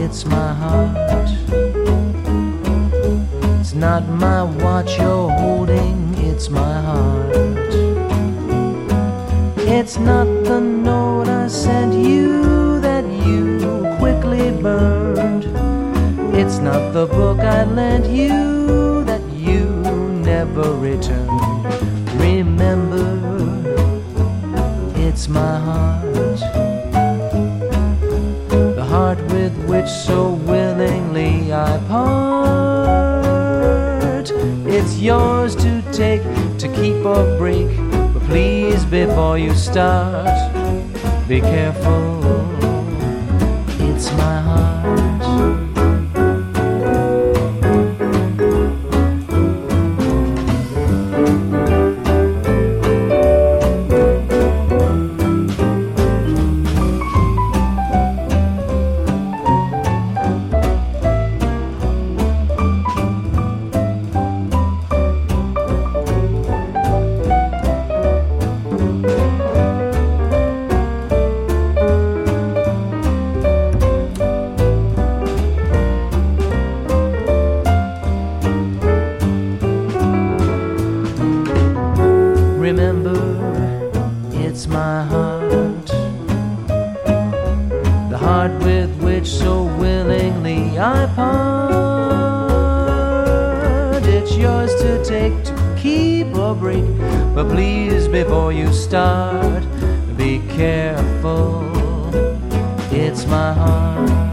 it's my heart. It's not my watch you're holding, it's my heart. It's not the note I sent you that you quickly burned. It's not the book I lent you that you never returned. Remember, it's my heart. The heart with which so willingly I part. It's yours to take, to keep or break. But please, before you start, be careful. It's my heart. Remember, it's my heart. The heart with which so willingly I part. It's yours to take, to keep or break. But please, before you start, be careful. It's my heart.